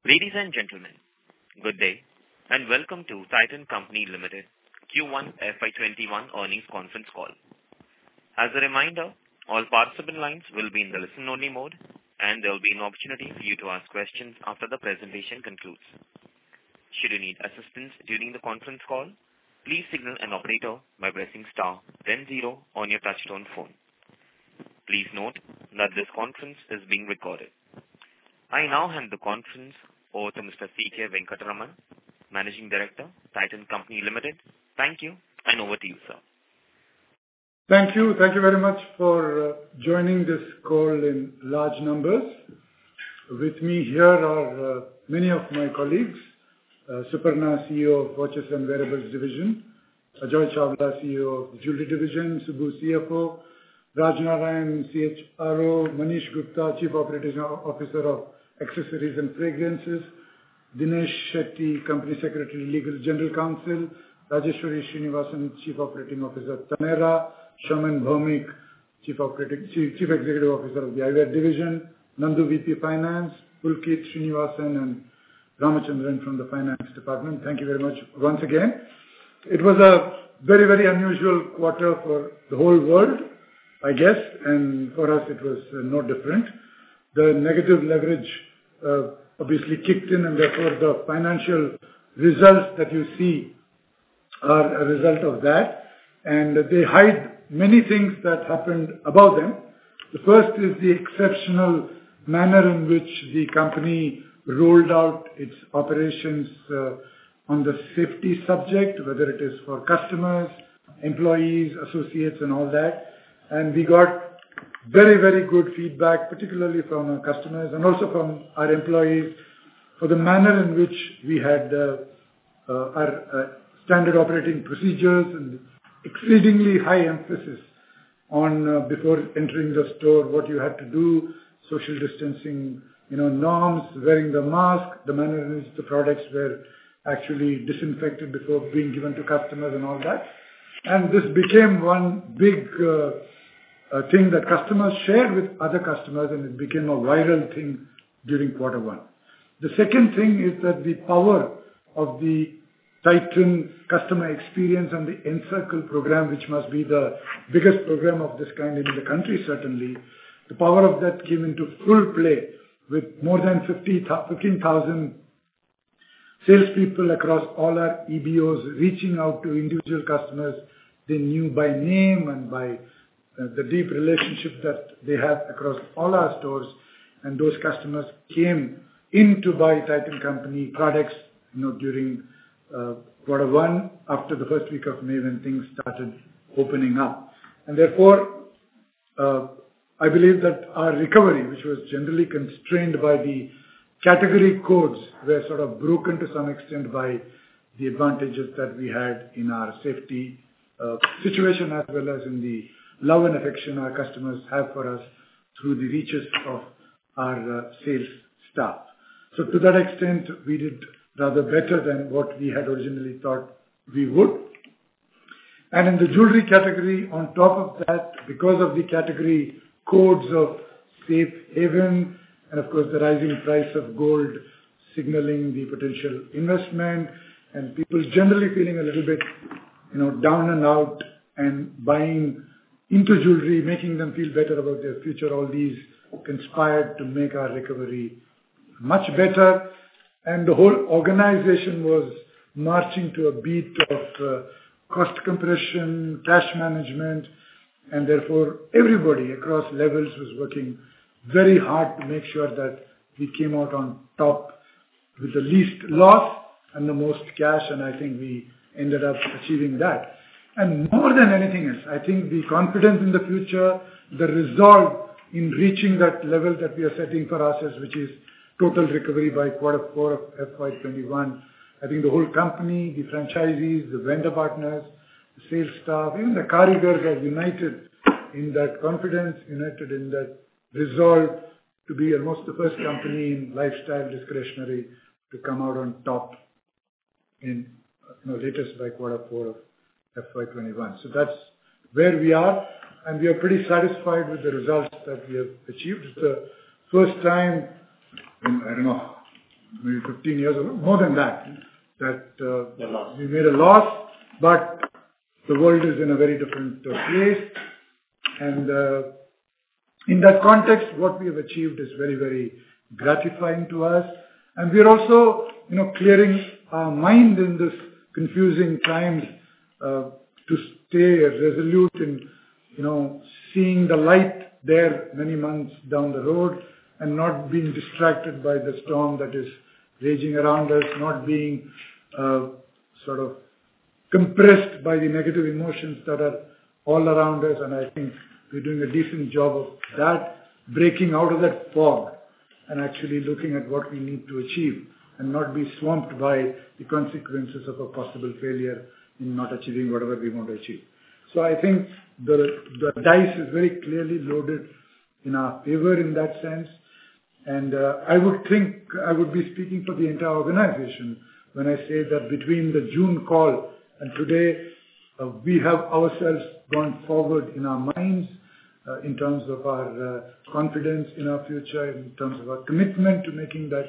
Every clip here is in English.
Ladies and gentlemen, good day and welcome to Titan Company Limited Q1 FY21 earnings conference call. As a reminder, all participant lines will be in the listen-only mode and there will be an opportunity for you to ask questions after the presentation concludes. Should you need assistance during the conference call, please signal an operator by pressing star then 0 on your touchtone phone. Please note that this conference is being recorded. I now hand the conference over to Mr. C.K. Venkataraman, Managing Director, Titan Company Limited. Thank you, and over to you, sir. Thank you. Thank you very much for joining this call in large numbers. With me here are many of my colleagues, Suparna, CEO of Watches and Wearables Division, Ajoy Chawla, CEO of the Jewelry Division, Subbu, CFO, Raj Narayan, CHRO, Manish Gupta, Chief Operating Officer of Accessories and Fragrances, Dinesh Shetty, Company Secretary, Legal General Counsel, Rajeshwari Srinivasan, Chief Operating Officer, Taneira, Shaman Bhaumik, Chief Executive Officer of the Eyewear Division, Nandu, VP Finance, Pulkit Srinivasan and Ramachandran from the Finance Department. Thank you very much once again. It was a very, very unusual quarter for the whole world, I guess, and for us it was no different. The negative leverage obviously kicked in, and therefore the financial results that you see are a result of that, and they hide many things that happened above them. The first is the exceptional manner in which the company rolled out its operations on the safety subject, whether it is for customers, employees, associates and all that. And we got very, very good feedback, particularly from our customers and also from our employees, for the manner in which we had our standard operating procedures and exceedingly high emphasis on before entering the store, what you had to do, social distancing, norms, wearing the mask, the manner in which the products were actually disinfected before being given to customers and all that. And this became one big thing that customers shared with other customers, and it became a viral thing during quarter one. The second thing is that the power of the Titan customer experience and the Encircle program, which must be the biggest program of this kind in the country, certainly, the power of that came into full play with more than 15,000 salespeople across all our EBOs reaching out to individual customers they knew by name and by the deep relationship that they have across all our stores, and those customers came in to buy Titan Company products, during quarter one, after the first week of May when things started opening up. And therefore, I believe that our recovery, which was generally constrained by the category codes, were sort of broken to some extent by the advantages that we had in our safety situation, as well as in the love and affection our customers have for us through the reaches of our sales staff. So to that extent, we did rather better than what we had originally thought we would. And in the jewelry category, on top of that, because of the category codes of safe haven, and of course the rising price of gold signaling the potential investment, and people generally feeling a little bit, down and out and buying into jewelry, making them feel better about their future, all these conspired to make our recovery much better. And the whole organization was marching to a beat of cost compression, cash management, and therefore everybody across levels was working very hard to make sure that we came out on top with the least loss and the most cash, and I think we ended up achieving that. And more than anything else, I think the confidence in the future, the resolve in reaching that level that we are setting for ourselves, which is total recovery by quarter four of FY21. I think the whole company, the franchisees, the vendor partners, the sales staff, even the carigars are united in that confidence, united in that resolve to be almost the first company in lifestyle discretionary to come out on top in latest by quarter four of FY21. So that's where we are, and we are pretty satisfied with the results that we have achieved. It's the first time in, maybe 15 years ago, more than that, we made a loss, but the world is in a very different place. And in that context, what we have achieved is very, very gratifying to us. And we are also, clearing our mind in this confusing times to stay resolute in, seeing the light there many months down the road and not being distracted by the storm that is raging around us, not being sort of compressed by the negative emotions that are all around us. And I think we're doing a decent job of that, breaking out of that fog and actually looking at what we need to achieve and not be swamped by the consequences of a possible failure in not achieving whatever we want to achieve. So I think the dice is very clearly loaded in our favor in that sense. And I would think I would be speaking for the entire organization when I say that between the June call and today, we have ourselves gone forward in our minds, in terms of our confidence in our future, in terms of our commitment to making that,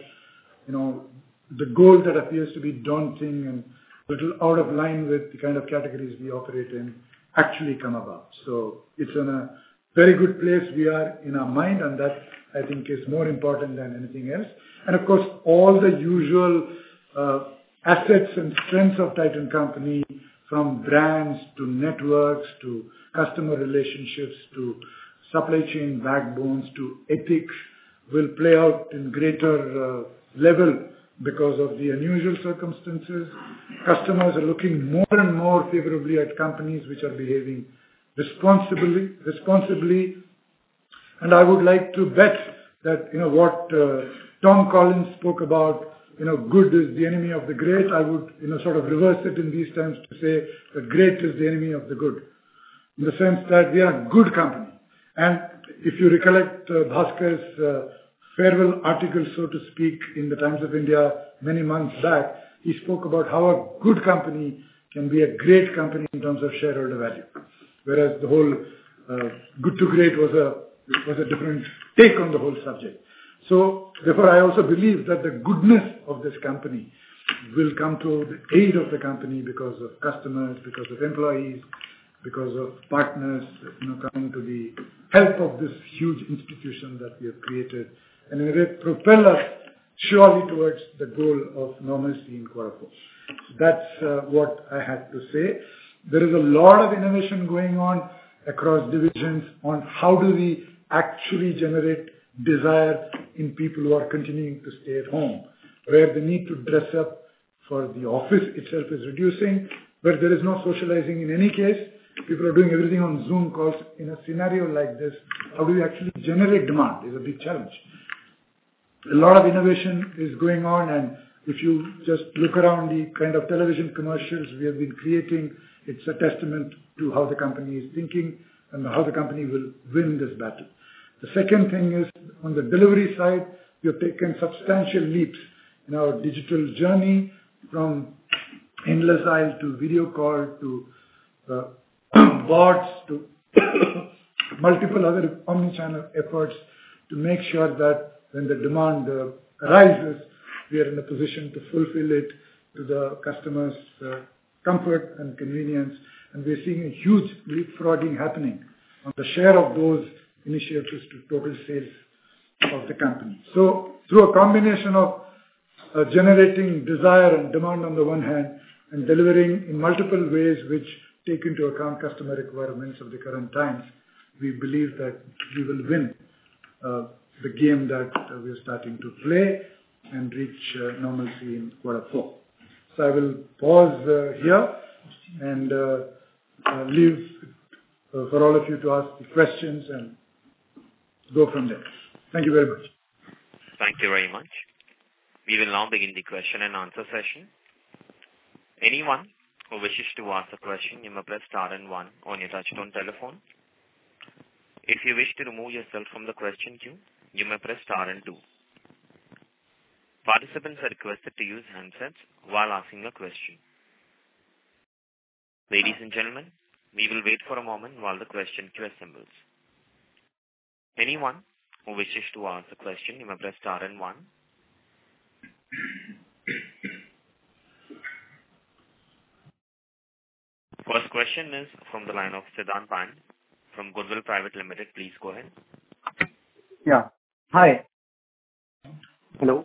the goal that appears to be daunting and a little out of line with the kind of categories we operate in actually come about. So it's in a very good place we are in our mind, and that I think is more important than anything else. And of course, all the usual assets and strengths of Titan Company, from brands to networks to customer relationships to supply chain backbones to ethics, will play out in greater level because of the unusual circumstances. Customers are looking more and more favorably at companies which are behaving responsibly. And I would like to bet that, what Tom Collins spoke about, good is the enemy of the great. I would, sort of reverse it in these times to say the great is the enemy of the good, in the sense that we are a good company. And if you recollect Bhaskar's farewell article, so to speak, in the Times of India many months back, he spoke about how a good company can be a great company in terms of shareholder value, whereas the whole good to great was a different take on the whole subject. So therefore, I also believe that the goodness of this company will come to the aid of the company because of customers, because of employees, because of partners, coming to the help of this huge institution that we have created, and in a way propel us surely towards the goal of normalcy in quarter four. So that's what I had to say. There is a lot of innovation going on across divisions on how do we actually generate desire in people who are continuing to stay at home, where the need to dress up for the office itself is reducing, where there is no socializing in any case. People are doing everything on Zoom calls. In a scenario like this, how do we actually generate demand is a big challenge. A lot of innovation is going on, and if you just look around the kind of television commercials we have been creating, it's a testament to how the company is thinking and how the company will win this battle. The second thing is, on the delivery side, we have taken substantial leaps in our digital journey, from endless aisle to video call to bots to multiple other omni-channel efforts to make sure that when the demand arises, we are in a position to fulfill it to the customer's comfort and convenience. And we're seeing a huge leapfrogging happening on the share of those initiatives to total sales of the company. So through a combination of generating desire and demand on the one hand, and delivering in multiple ways which take into account customer requirements of the current times, we believe that we will win the game that we are starting to play and reach normalcy in quarter four. So I will pause here and leave for all of you to ask the questions and go from there. Thank you very much. Thank you very much. We will now begin the question and answer session. Anyone who wishes to ask a question, you may press star and 1 on your touchtone telephone. If you wish to remove yourself from the question queue, you may press star and 2. Participants are requested to use handsets while asking a question. Ladies and gentlemen, we will wait for a moment while the question queue assembles. Anyone who wishes to ask a question, you may press star and 1. First question is from the line of Siddhant Pan from Goodwill Private Limited. Please go ahead. Yeah. Hi. Hello?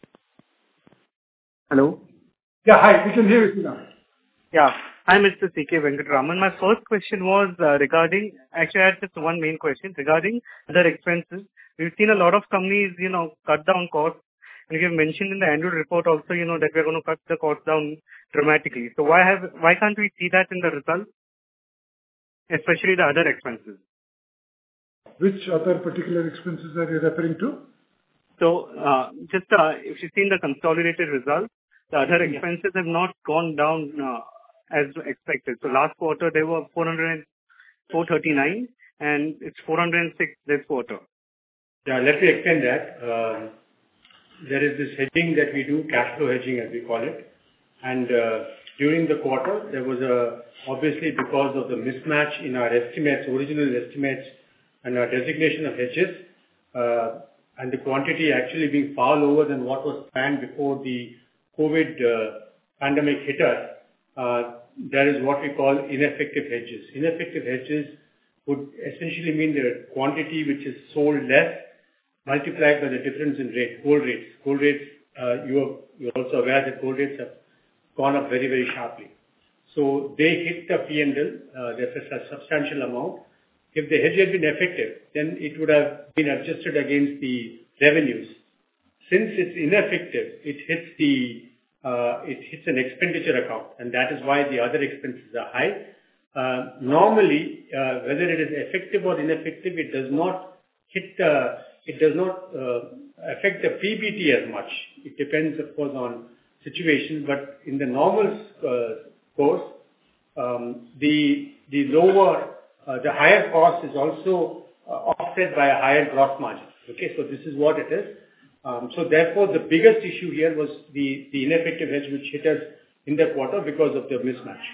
Hello? Yeah, hi. We can hear you now. Yeah. Hi, Mr. C.K. Venkataraman. My first question was regarding, actually I had just one main question regarding other expenses. We've seen a lot of companies, cut down costs. And you've mentioned in the annual report also, that we're going to cut the cost down dramatically. So why can't we see that in the results? Especially the other expenses. Which other particular expenses are you referring to? So, if you see in the consolidated results, the other expenses have not gone down as expected. So last quarter they were 439 and it's 406 this quarter. Yeah, let me explain that. There is this hedging that we do, cash flow hedging as we call it. And during the quarter, there was obviously because of the mismatch in our estimates, original estimates and our designation of hedges, and the quantity actually being far lower than what was planned before the COVID pandemic hit us, there is what we call ineffective hedges. Ineffective hedges would essentially mean the quantity which is sold less multiplied by the difference in rate, gold rates. Gold rates, you're also aware that gold rates have gone up very, very sharply. So they hit the P&L, there's a substantial amount. If the hedge had been effective, then it would have been adjusted against the revenues. Since it's ineffective, it hits an expenditure account, and that is why the other expenses are high. Normally, whether it is effective or ineffective, it does not affect the PBT as much. It depends, of course, on situation, but in the normal course, the higher cost is also offset by a higher gross margin. Okay, so this is what it is. So therefore, the biggest issue here was the ineffective hedge which hit us in the quarter because of the mismatch.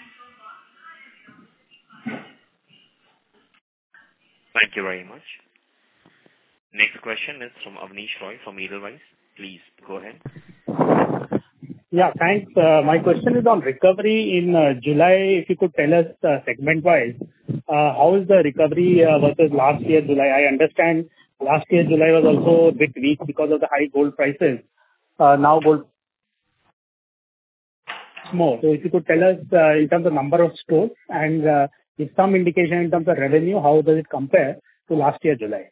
Thank you very much. Next question is from Avnish Roy from Edelweiss. Please go ahead. Yeah, thanks. My question is on recovery in July. If you could tell us segment-wise, how is the recovery versus last year July? I understand last year July was also a bit weak because of the high gold prices. Now gold more. So if you could tell us in terms of number of stores and give some indication in terms of revenue, how does it compare to last year July?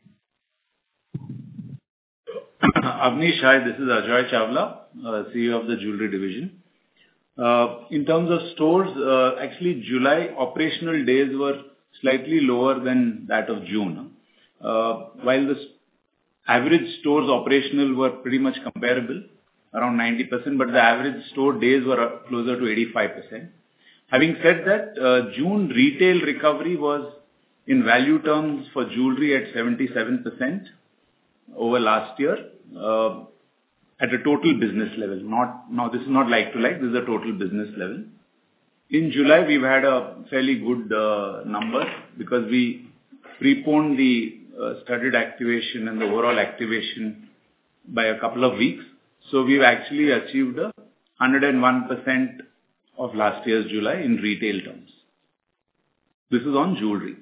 Avnish, hi, this is Ajoy Chawla, CEO of the Jewelry Division. In terms of stores, actually July operational days were slightly lower than that of June. While the average stores operational were pretty much comparable, around 90%, but the average store days were closer to 85%. Having said that, June retail recovery was in value terms for jewelry at 77% over last year, at a total business level. Now this is not like to like, this is a total business level. In July, we've had a fairly good number because we preponed the studded activation and the overall activation by a couple of weeks. So we've actually achieved 101% of last year's July in retail terms. This is on jewelry.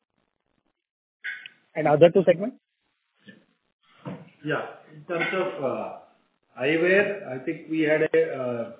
And other two segments? Yeah, in terms of eyewear, I think we had a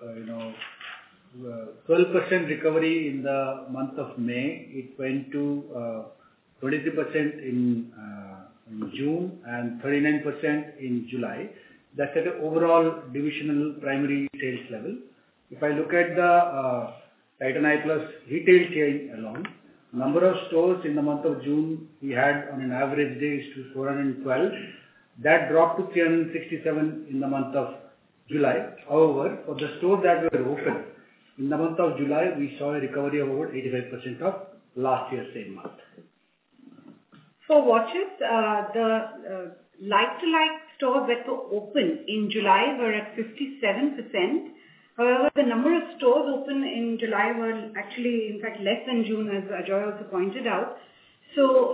12% recovery in the month of May. It went to 23% in June and 39% in July. That's at an overall divisional primary sales level. If I look at the Titan Eye Plus retail chain alone, number of stores in the month of June we had on an average day is to 412. That dropped to 367 in the month of July. However, for the stores that were open, in the month of July, we saw a recovery of over 85% of last year's same month. For watches, the like-to-like stores that were open in July were at 57%. However, the number of stores open in July were actually, in fact, less than June, as Ajoy also pointed out. So,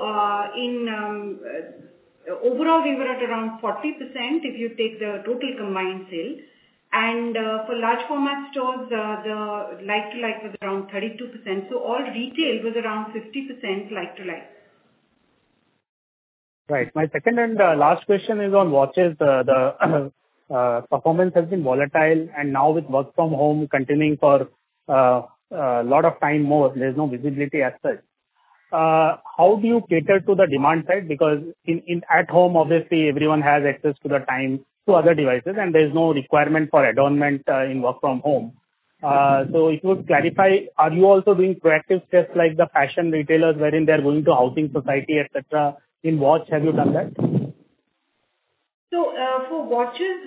overall, we were at around 40% if you take the total combined sale. And for large format stores, the like-to-like was around 32%. So all retail was around 50% like-to-like. Right. My second and last question is on watches. The performance has been volatile, and now with work from home continuing for a lot of time more, there's no visibility as such. How do you cater to the demand side? Because in at home, obviously, everyone has access to the time to other devices, and there's no requirement for adornment in work from home. So if you would clarify, are you also doing proactive steps like the fashion retailers, wherein they're going to housing society, etc. In watch, have you done that? So for watches,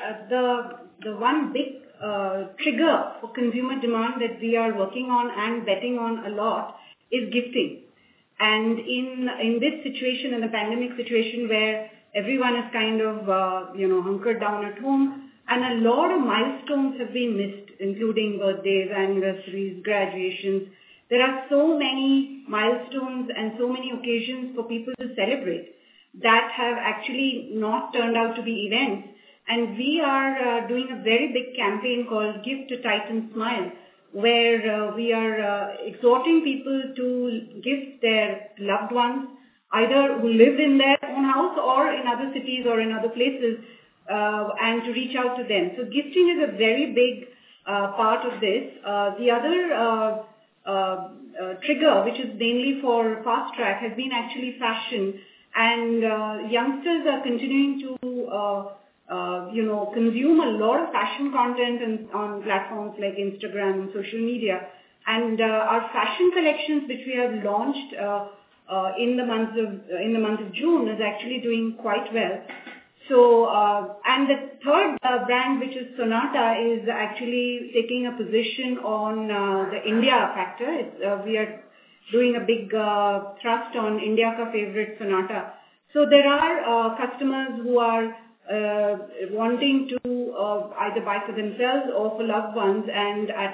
the one big trigger for consumer demand that we are working on and betting on a lot is gifting. And in this situation, in the pandemic situation where everyone is kind of hunkered down at home, and a lot of milestones have been missed, including birthdays, anniversaries, graduations. There are so many milestones and so many occasions for people to celebrate that have actually not turned out to be events. And we are doing a very big campaign called Gift a Titan Smile, where we are exhorting people to gift their loved ones, either who live in their own house or in other cities or in other places, and to reach out to them. So gifting is a very big part of this. The other trigger, which is mainly for fast track, has been actually fashion, and youngsters are continuing to consume a lot of fashion content on platforms like Instagram and social media. And our fashion collections, which we have launched in the month of June, is actually doing quite well. So, and the third brand, which is Sonata, is actually taking a position on the India factor. We are doing a big thrust on India Ka Favorite Sonata. So there are customers who are wanting to either buy for themselves or for loved ones, and at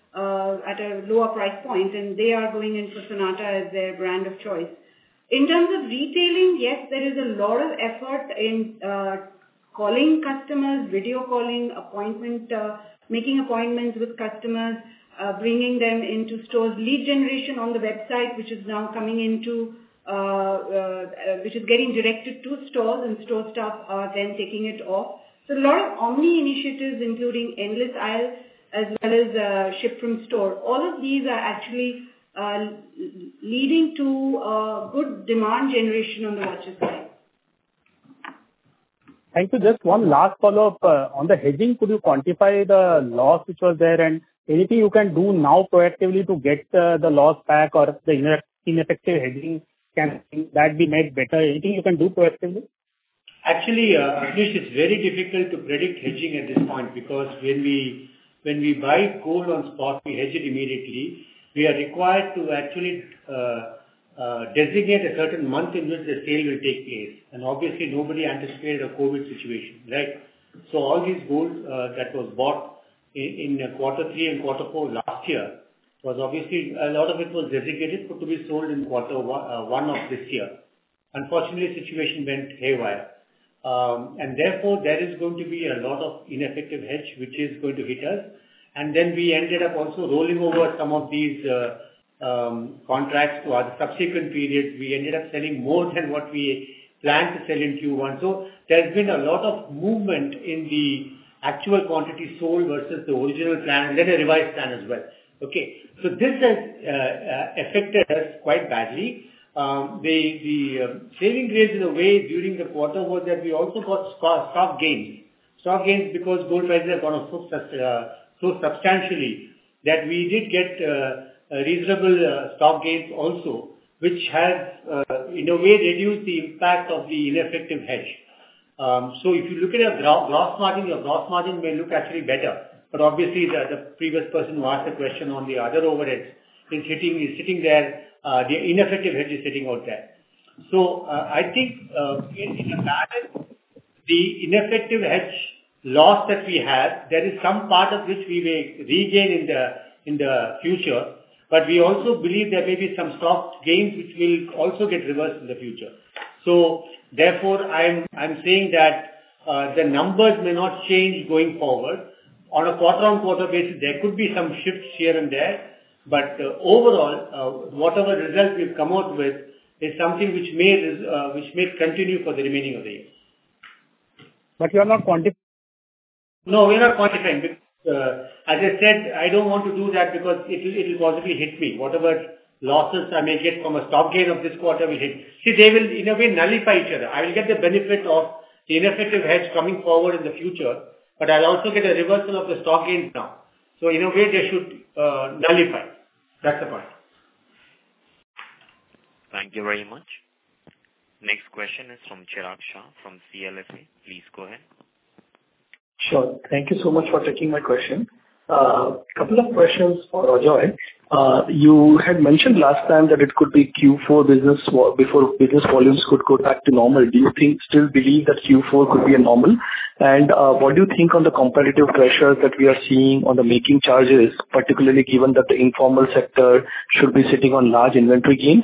a lower price point, and they are going in for Sonata as their brand of choice. In terms of retailing, yes, there is a lot of effort in calling customers, video calling, making appointments with customers, bringing them into stores, lead generation on the website, which is now coming into, which is getting directed to stores, and store staff are then taking it off. So a lot of omni initiatives, including endless aisle as well as ship from store. All of these are actually leading to good demand generation on the watches side. Thank you. Just one last follow-up on the hedging. Could you quantify the loss which was there, and anything you can do now proactively to get the loss back, or the ineffective hedging, can that be made better? Anything you can do proactively? Actually, Abneesh, it's very difficult to predict hedging at this point, because when we buy gold on spot, we hedge it immediately. We are required to actually designate a certain month in which the sale will take place. And obviously, nobody anticipated a COVID situation, right? So all these gold that was bought in quarter 3 and quarter 4 last year was obviously, a lot of it was designated to be sold in quarter 1 of this year. Unfortunately, the situation went haywire. And therefore, there is going to be a lot of ineffective hedge which is going to hit us. And then we ended up also rolling over some of these contracts to our subsequent periods. We ended up selling more than what we planned to sell in Q1. So there's been a lot of movement in the actual quantity sold versus the original plan, and then a revised plan as well. Okay, so this has affected us quite badly. The saving grace in a way during the quarter was that we also got stock gains. Stock gains because gold prices have gone up so substantially that we did get reasonable stock gains also, which has in a way reduced the impact of the ineffective hedge. So if you look at a gross margin, your gross margin may look actually better. But obviously the previous person who asked the question on the other overheads is sitting there, the ineffective hedge is sitting out there. So I think in a balance, the ineffective hedge loss that we have, there is some part of which we may regain in the future, but we also believe there may be some stock gains which will also get reversed in the future. So therefore, I'm saying that the numbers may not change going forward, on a quarter-on-quarter basis, there could be some shifts here and there, but overall, whatever result we've come out with is something which may continue for the remaining of the year. But you are not quantifying? No, we are not quantifying. Because, as I said, I don't want to do that because it will possibly hit me. Whatever losses I may get from a stock gain of this quarter will hit. See, they will in a way nullify each other. I will get the benefit of the ineffective hedge coming forward in the future, but I'll also get a reversal of the stock gains now. So in a way, they should nullify. That's the point. Thank you very much. Next question is from Chirag Shah from CLSA. Please go ahead. Sure. Thank you so much for taking my question. Couple of questions for Ajoy. You had mentioned last time that it could be Q4 business before business volumes could go back to normal. Do you still believe that Q4 could be a normal? And what do you think on the competitive pressures that we are seeing on the making charges, particularly given that the informal sector should be sitting on large inventory gains?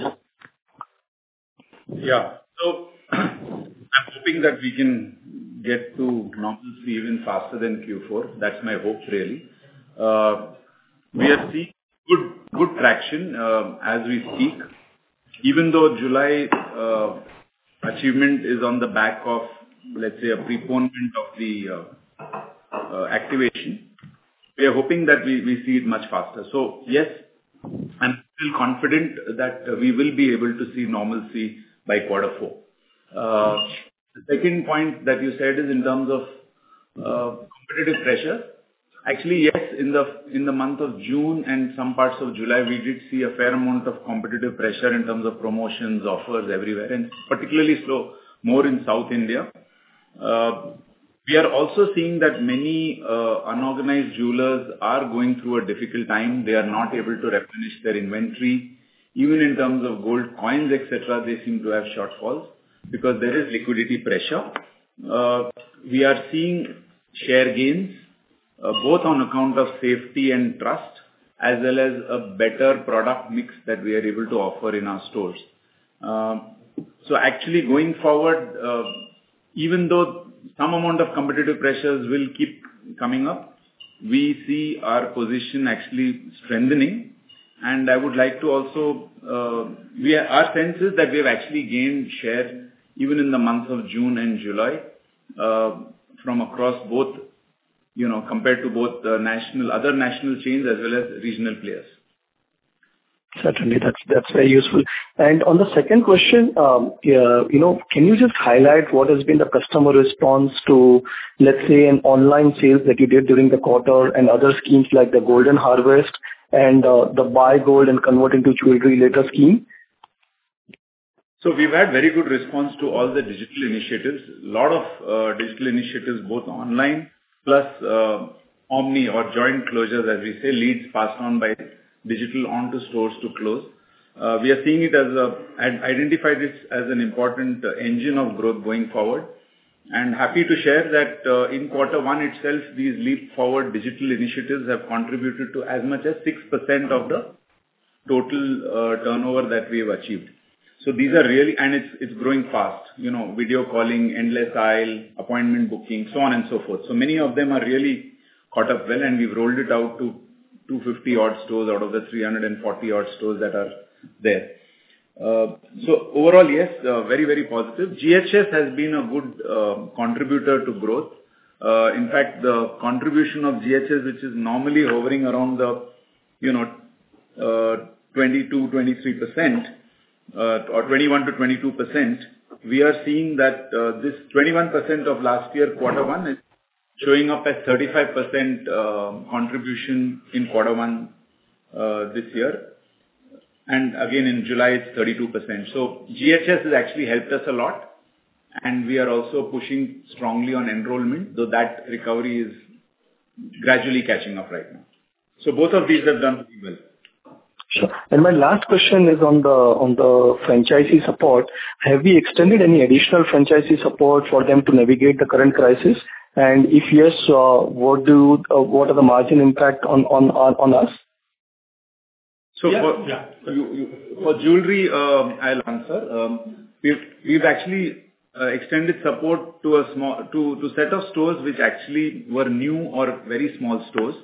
Yeah. So I'm hoping that we can get to normalcy even faster than Q4. That's my hope, really. We are seeing good traction as we speak. Even though July achievement is on the back of, let's say, a preponement of the activation, we are hoping that we see it much faster. So yes, I'm still confident that we will be able to see normalcy by quarter 4. The second point that you said is in terms of competitive pressure. Actually, yes, in the month of June and some parts of July, we did see a fair amount of competitive pressure in terms of promotions, offers everywhere, and particularly so more in South India. We are also seeing that many unorganized jewelers are going through a difficult time. They are not able to replenish their inventory. Even in terms of gold coins, etc., they seem to have shortfalls because there is liquidity pressure. We are seeing share gains, both on account of safety and trust, as well as a better product mix that we are able to offer in our stores. So actually going forward, even though some amount of competitive pressures will keep coming up, we see our position actually strengthening. And I would like to also, our sense is that we have actually gained share even in the months of June and July from across both, compared to both the other national chains as well as regional players. Certainly, that's very useful. And on the second question, can you just highlight what has been the customer response to, let's say, an online sales that you did during the quarter and other schemes like the Golden Harvest and the buy gold and convert into jewelry later scheme? So we've had very good response to all the digital initiatives. A lot of digital initiatives, both online plus omni or joint closures, as we say, leads passed on by digital onto stores to close. We are seeing it and identify this as an important engine of growth going forward. And happy to share that in quarter 1 itself, these leap forward digital initiatives have contributed to as much as 6% of the total turnover that we have achieved. So these are really, and it's growing fast, video calling, endless aisle, appointment booking, so on and so forth. So many of them are really caught up well, and we've rolled it out to 250 odd stores out of the 340 odd stores that are there. So overall, yes, very, very positive. GHS has been a good contributor to growth. In fact, the contribution of GHS, which is normally hovering around the 22-23%, or 21 to 22%, we are seeing that this 21% of last year, quarter 1, is showing up as 35% contribution in quarter 1 this year. And again, in July, it's 32%. So GHS has actually helped us a lot. And we are also pushing strongly on enrollment, though that recovery is gradually catching up right now. So both of these have done pretty well. Sure. And my last question is on the franchisee support. Have we extended any additional franchisee support for them to navigate the current crisis? And if yes, what are the margin impact on us? So for jewelry, I'll answer. We've actually extended support to a small to set of stores which actually were new or very small stores.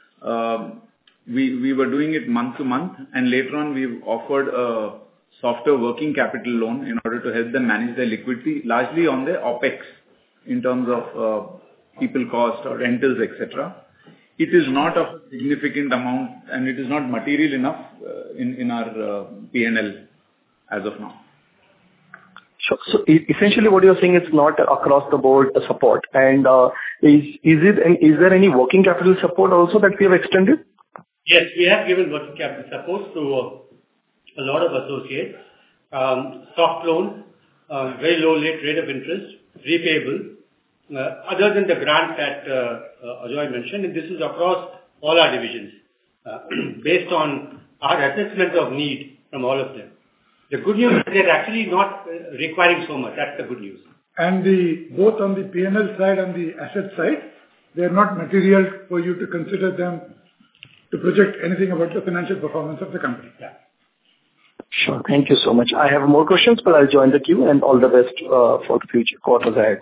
We were doing it month to month, and later on we've offered a softer working capital loan in order to help them manage their liquidity, largely on their OpEx in terms of people cost or rentals, etc. It is not of a significant amount, and it is not material enough in our P&L as of now. Sure. So essentially what you're saying is not across the board support. And is there any working capital support also that we have extended? Yes, we have given working capital support to a lot of associates. Soft loan, very low rate of interest, repayable. Other than the grant that Ajoy mentioned, and this is across all our divisions, based on our assessment of need from all of them. The good news is they're actually not requiring so much. That's the good news. And both on the P&L side and the asset side, they are not material for you to consider them to project anything about the financial performance of the company. Yeah. Sure. Thank you so much. I have more questions, but I'll join the queue, and all the best for the future quarters ahead.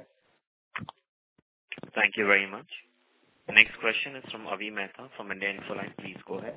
Thank you very much. The next question is from Avi Mehta from India Infoline. Please go ahead.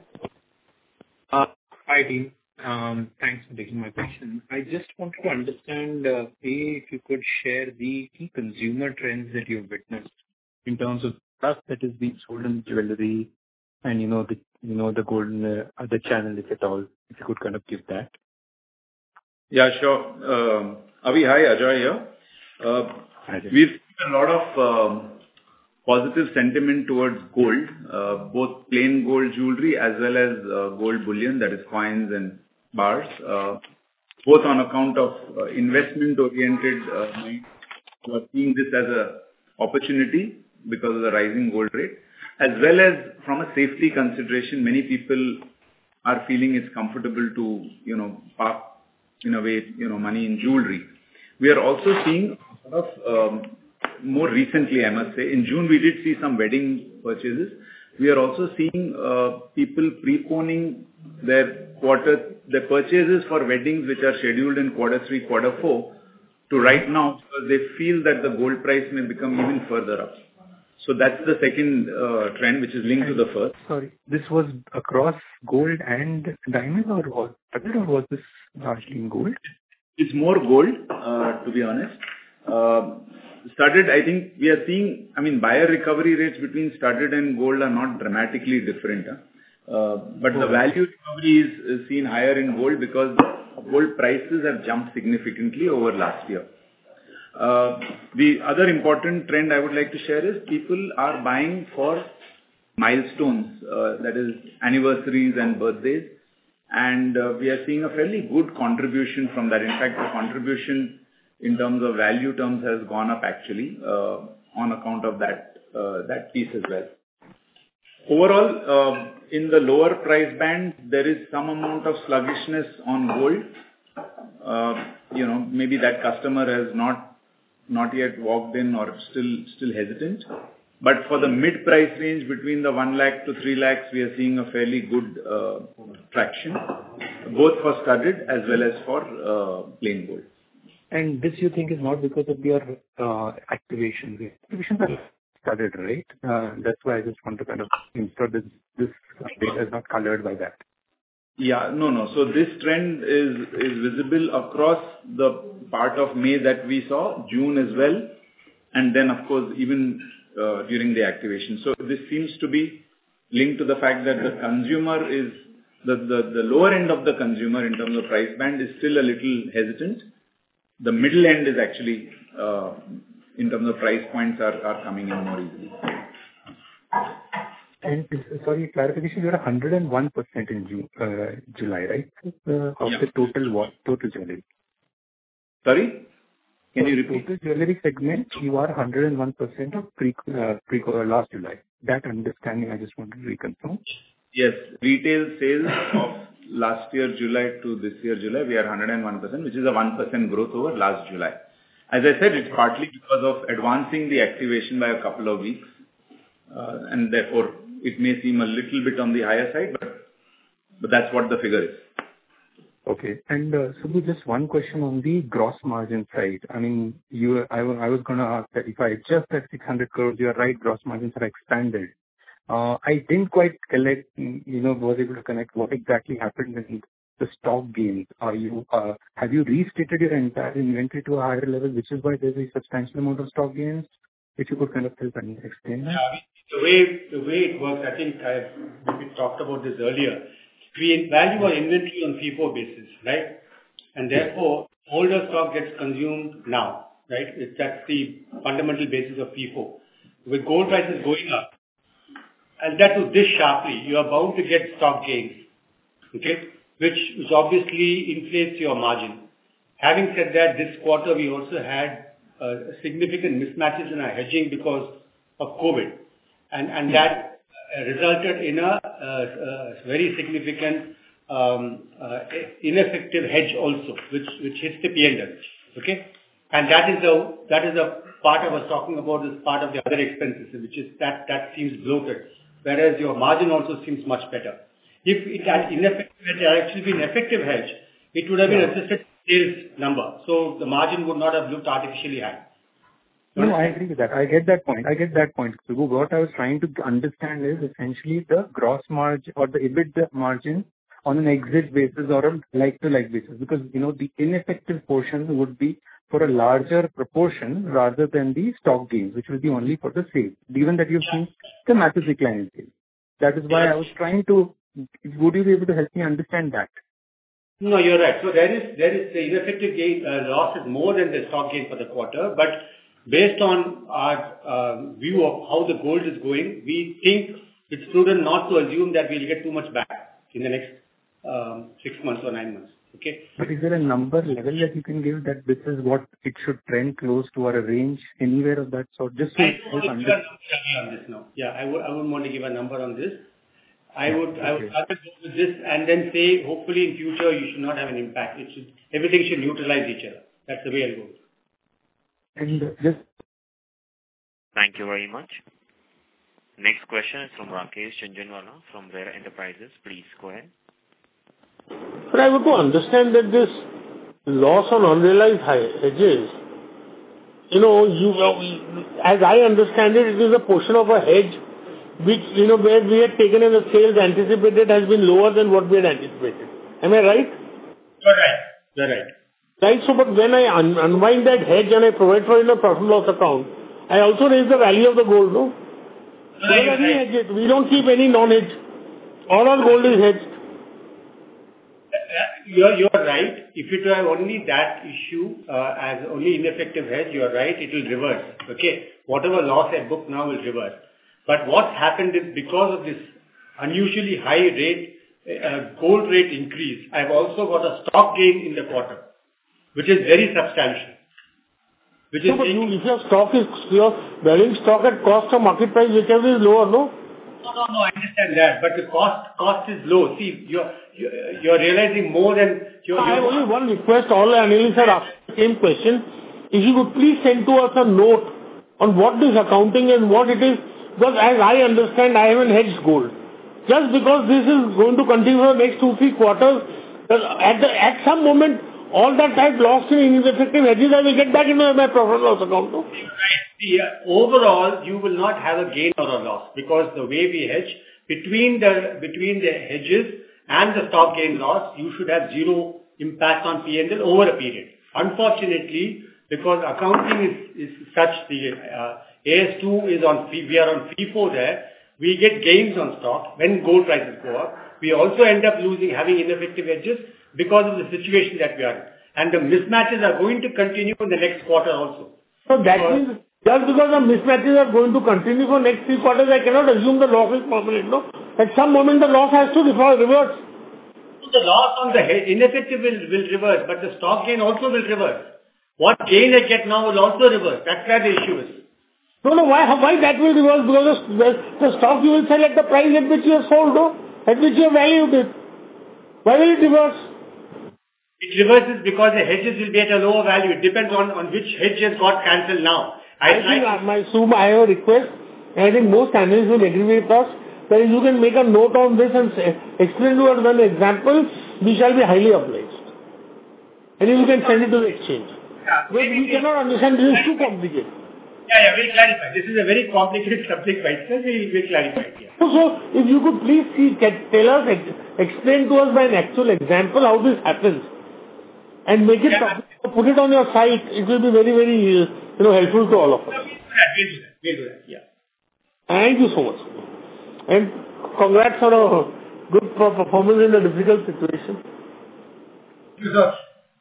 Hi, team. Thanks for taking my question. I just wanted to understand, if you could share the key consumer trends that you've witnessed in terms of stuff that is being sold in jewelry and the gold in other channel, if at all. If you could kind of give that. Yeah, sure. Avi, hi, Ajoy here. Hi, Ajoy. We've seen a lot of positive sentiment towards gold, both plain gold jewelry as well as gold bullion, that is coins and bars, both on account of investment-oriented minds who are seeing this as an opportunity because of the rising gold rate, as well as from a safety consideration. Many people are feeling it's comfortable to, park in a way, money in jewelry. We are also seeing a lot of more recently, I must say, in June we did see some wedding purchases. We are also seeing people preponing their purchases for weddings which are scheduled in Q3, Q4 to right now, because they feel that the gold price may become even further up. So that's the second trend which is linked to the first. Sorry, this was across gold and diamond, or was this largely in gold? It's more gold, to be honest. Studded, I think we are seeing, buyer recovery rates between studded and gold are not dramatically different. But the value recovery is seen higher in gold because gold prices have jumped significantly over last year. The other important trend I would like to share is people are buying for milestones, that is anniversaries and birthdays. And we are seeing a fairly good contribution from that. In fact, the contribution in terms of value terms has gone up actually on account of that piece as well. Overall, in the lower price band, there is some amount of sluggishness on gold. Maybe that customer has not yet walked in or still hesitant. But for the mid-price range between the 1 lakh to 3 lakhs, we are seeing a fairly good traction, both for studded as well as for plain gold. And this you think is not because of your activation. The activations are studded, right? That's why I just want to kind of ensure that this data is not colored by that. Yeah, no. So this trend is visible across the part of May that we saw, June as well, and then of course even during the activation. So this seems to be linked to the fact that the consumer is the lower end of the consumer in terms of price band is still a little hesitant. The middle end is actually, in terms of price points, are coming in more easily. And sorry, clarification, you're 101% in July, right? Of the total jewelry. Sorry? Can you repeat? Total jewelry segment, you are 101% of pre last July. That understanding I just wanted to reconfirm. Yes. Retail sales of last year July to this year July, we are 101%, which is a 1% growth over last July. As I said, it's partly because of advancing the activation by a couple of weeks. And therefore, it may seem a little bit on the higher side, but that's what the figure is. Okay. And Subbu, just one question on the gross margin side. I mean, I was going to ask that if I adjust that 600 crores, you are right, gross margins are expanded. I didn't quite collect, was able to connect what exactly happened in the stock gains. Have you restated your entire inventory to a higher level, which is why there's a substantial amount of stock gains? If you could kind of help and explain that. Yeah, the way it works, I think we talked about this earlier. We value our inventory on FIFO basis, right? And therefore, older stock gets consumed now, right? That's the fundamental basis of FIFO. With gold prices going up, and that to this sharply, you are bound to get stock gains, okay? Which obviously inflates your margin. Having said that, this quarter we also had significant mismatches in our hedging because of COVID, and that resulted in a very significant ineffective hedge also, which hits the P&L, okay? And that is the part I was talking about as part of the other expenses, which is that seems bloated, whereas your margin also seems much better. If it had ineffective hedge had actually been effective hedge, it would have been adjusted sales number, so the margin would not have looked artificially high. No, I agree with that. I get that point. Subbu, what I was trying to understand is essentially the gross margin or the EBITDA margin on an exit basis or a like-to-like basis, because, the ineffective portion would be for a larger proportion rather than the stock gains, which will be only for the sales, given that you've seen the massive decline in sales. That is why I was trying to, would you be able to help me understand that? No, you're right. So there is the ineffective gain, loss is more than the stock gain for the quarter, but based on our view of how the gold is going, we think it's prudent not to assume that we'll get too much back in the next 6 months or 9 months. Okay? But is there a number level that you can give that this is what it should trend close to, or a range anywhere of that sort? Just to help understand. On this now. Yeah, I wouldn't want to give a number on this. I would rather go with this and then say, hopefully in future you should not have an impact. Everything should neutralize each other. That's the way I'll go. And just Thank you very much. Next question is from Rakesh Jhunjhunwala from Rare Enterprises. Please go ahead. But I want to understand that this loss on unrealized hedges, as I understand it, it is a portion of a hedge which, where we had taken in the sales anticipated has been lower than what we had anticipated. Am I right? You're right. Right, so but when I unwind that hedge and I provide for in a profit loss account, I also raise the value of the gold, no? We don't keep any non-hedge. All our gold is hedged. You're right. If it were only that issue as only ineffective hedge, you're right, it will reverse. Okay? Whatever loss I book now will reverse. But what happened is because of this unusually high rate, gold rate increase, I've also got a stock gain in the quarter, which is very substantial. Which is if you're valuing stock at cost or market price, whichever is lower, no? No, I understand that, but the cost is low. See, you're realizing more than I have only one request. All analysts are asking the same question. If you could please send to us a note on what this accounting and what it is, because as I understand, I haven't hedged gold. Just because this is going to continue for the next 2-3 quarters, at some moment, all that I've lost in ineffective hedges, I will get back into my profit loss account. No? See, overall, you will not have a gain or a loss because the way we hedge, between the hedges and the stock gain loss, you should have zero impact on P&L over a period. Unfortunately, because accounting is such, the AS2 is we are on FIFO there, we get gains on stock when gold prices go up. We also end up having ineffective hedges because of the situation that we are in. And the mismatches are going to continue in the next quarter also. So that means just because the mismatches are going to continue for next 3 quarters, I cannot assume the loss is permanent, no? At some moment the loss has to reverse. The loss on the ineffective will reverse, but the stock gain also will reverse. What gain I get now will also reverse. That's where the issue is. No, why that will reverse? Because the stock you will sell at the price at which you have sold, no? At which you have valued it. Why will it reverse? It reverses because the hedges will be at a lower value. It depends on which hedge has got cancelled now. I have a request, and I think most analysts will agree with us. that if you can make a note on this and explain to us one example, we shall be highly obliged. And if you can send it to the exchange. Because we cannot understand, this is too complicated. Yeah, we'll clarify. This is a very complicated subject, Vice Chair. We'll clarify it here. So, if you could please tell us, explain to us by an actual example how this happens, and make it, put it on your site, it will be very, very, helpful to all of us. We'll do that. Yeah. Thank you so much. And congrats on a good performance in a difficult situation. Yes,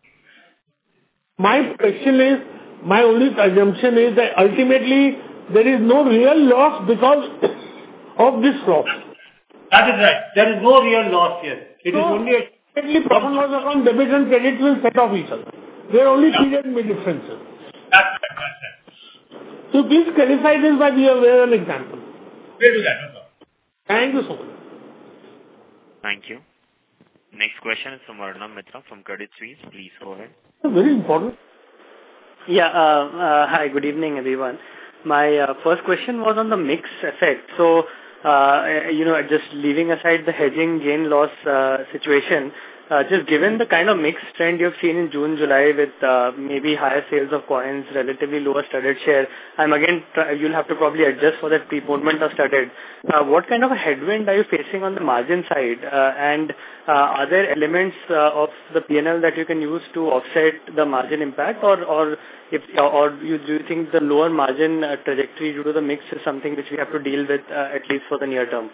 my question is, my only assumption is that ultimately there is no real loss because of this loss. That is right. There is no real loss here. It is only a profit and loss account, debit and credit will set off each other. There are only period differences. That's right. So please clarify this by way of an example. We'll do that. No problem. Thank you so much. Thank you. Next question is from Arnab Mitra from Credit Suisse. Please go ahead. Very important. Yeah. Hi, good evening, everyone. My first question was on the mix effect. So, just leaving aside the hedging gain-loss situation, just given the kind of mix trend you've seen in June, July with maybe higher sales of coins, relatively lower studded share, you'll have to probably adjust for that preponement of studded. What kind of a headwind are you facing on the margin side? And are there elements of the P&L that you can use to offset the margin impact, or do you think the lower margin trajectory due to the mix is something which we have to deal with at least for the near term?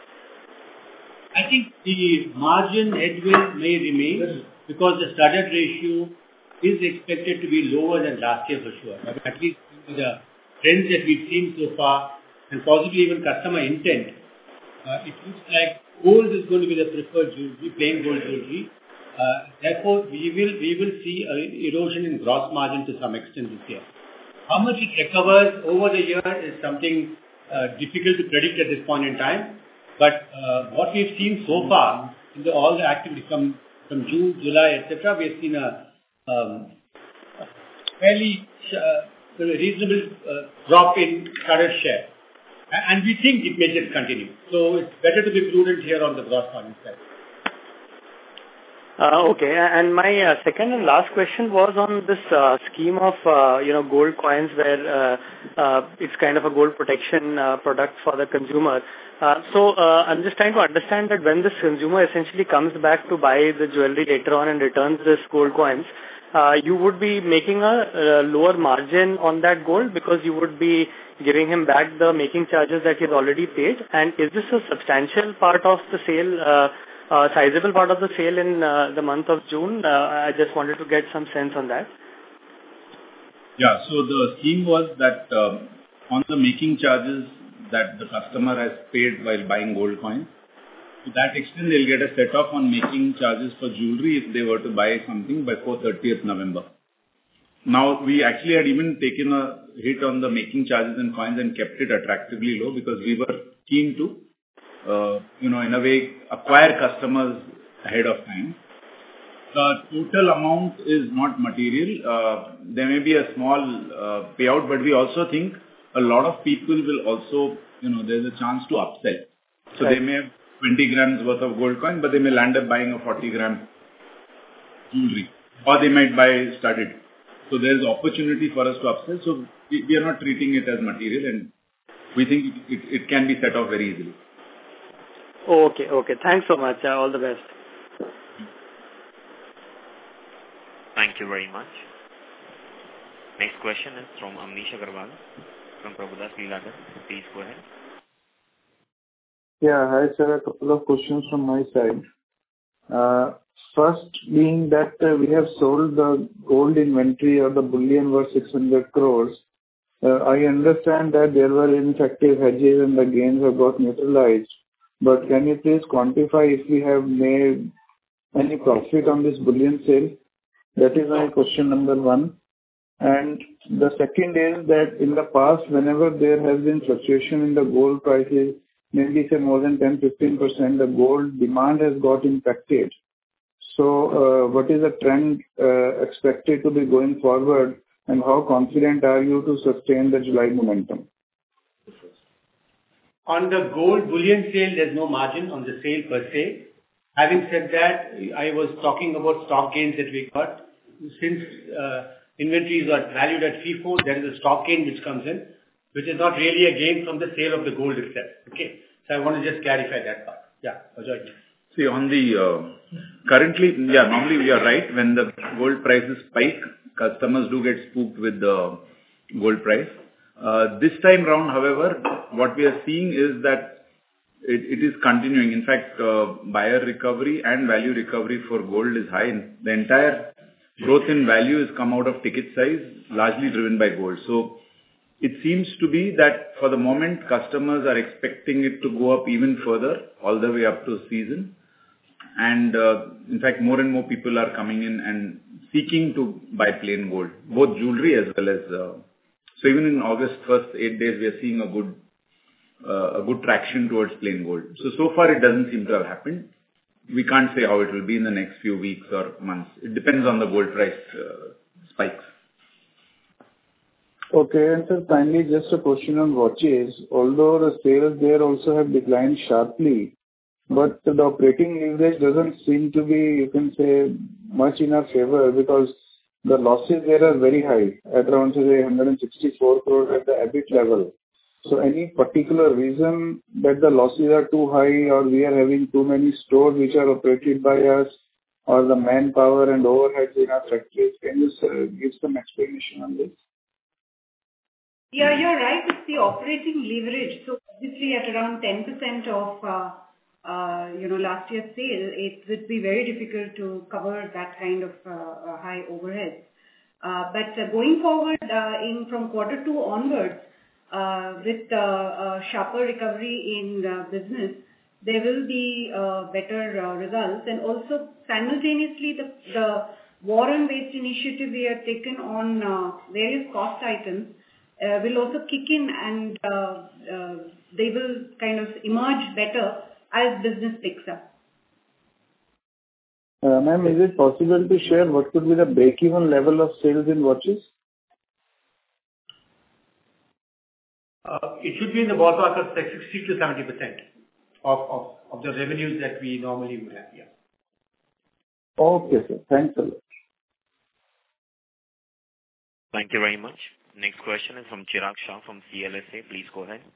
I think the margin headwind may remain because the studded ratio is expected to be lower than last year for sure. I mean, at least the trends that we've seen so far, and possibly even customer intent, it looks like gold is going to be the preferred jewelry, plain gold jewelry. Therefore, we will see erosion in gross margin to some extent this year. How much it recovers over the year is something difficult to predict at this point in time. But what we've seen so far in all the activity from June, July, etc., we've seen a fairly reasonable drop in studded share. And we think it may just continue. So it's better to be prudent here on the gross margin side. Okay. And my second and last question was on this scheme of, gold coins where it's kind of a gold protection product for the consumer. So I'm just trying to understand that when this consumer essentially comes back to buy the jewelry later on and returns this gold coins, you would be making a lower margin on that gold because you would be giving him back the making charges that he's already paid. And is this a substantial part of the sale, sizable part of the sale in the month of June? I just wanted to get some sense on that. Yeah, so the scheme was that on the making charges that the customer has paid while buying gold coins, to that extent they'll get a set-off on making charges for jewelry if they were to buy something before 30th November. Now, we actually had even taken a hit on the making charges and coins and kept it attractively low because we were keen to, in a way, acquire customers ahead of time. The total amount is not material. There may be a small payout, but we also think a lot of people will also, there's a chance to upsell. So They may have 20 grams worth of gold coin, but they may land up buying a 40-gram jewelry. Or they might buy studded. So there's opportunity for us to upsell. So we are not treating it as material, and we think it can be set off very easily. Okay. Thanks so much. All the best. Thank you very much. Next question is from Amnish Agarwal from Prabhudas Lilladher. Please go ahead. Yeah, hi sir. A couple of questions from my side. First being that we have sold the gold inventory or the bullion worth 600 crores. I understand that there were ineffective hedges and the gains have got neutralized. But can you please quantify if we have made any profit on this bullion sale? That is my question number one. And the second is that in the past, whenever there has been fluctuation in the gold prices, maybe say more than 10-15%, the gold demand has got impacted. So what is the trend expected to be going forward, and how confident are you to sustain the July momentum? On the gold bullion sale, there's no margin on the sale per se. Having said that, I was talking about stock gains that we got. Since inventories are valued at FIFO, there is a stock gain which comes in, which is not really a gain from the sale of the gold itself. Okay? So I want to just clarify that part. Yeah, Ajoy. See, on the currently, normally we are right. When the gold prices spike, customers do get spooked with the gold price. This time round, however, what we are seeing is that it is continuing. In fact, buyer recovery and value recovery for gold is high. The entire growth in value has come out of ticket size, largely driven by gold. So it seems to be that for the moment, customers are expecting it to go up even further, all the way up to season. And in fact, more and more people are coming in and seeking to buy plain gold, both jewelry as well as. So even in August first 8 days, we are seeing a good traction towards plain gold. So far it doesn't seem to have happened. We can't say how it will be in the next few weeks or months. It depends on the gold price spikes. Okay, and sir, finally, just a question on watches. Although the sales there also have declined sharply, but the operating leverage doesn't seem to be, you can say, much in our favor, because the losses there are very high, at around, say, 164 crore at the EBIT level. So any particular reason that the losses are too high, or we are having too many stores which are operated by us, or the manpower and overheads in our factories? Can you give some explanation on this? Yeah, you're right. It's the operating leverage. So obviously at around 10% of last year's sale, it would be very difficult to cover that kind of high overhead. But going forward, from quarter 2 onwards, with sharper recovery in business, there will be better results. And also simultaneously, the war on waste initiative we have taken on various cost items will also kick in, and they will kind of emerge better as business picks up. Ma'am, is it possible to share what could be the break-even level of sales in watches? It should be in the ballpark of like 60 to 70% of the revenues that we normally would have here. Okay, sir. Thanks a lot. Thank you very much. Next question is from Chirag Shah from CLSA. Please go ahead.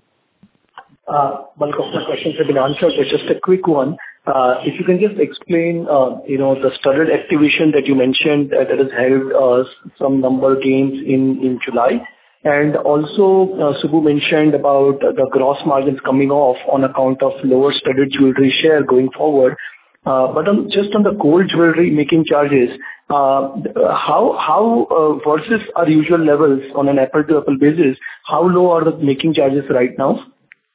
Bulk of my questions have been answered, but just a quick one. If you can just explain, the studded activation that you mentioned that has helped some number gains in July. And also, Subbu mentioned about the gross margins coming off on account of lower studded jewelry share going forward. But just on the gold jewelry making charges, how versus our usual levels on an apple-to-apple basis, how low are the making charges right now?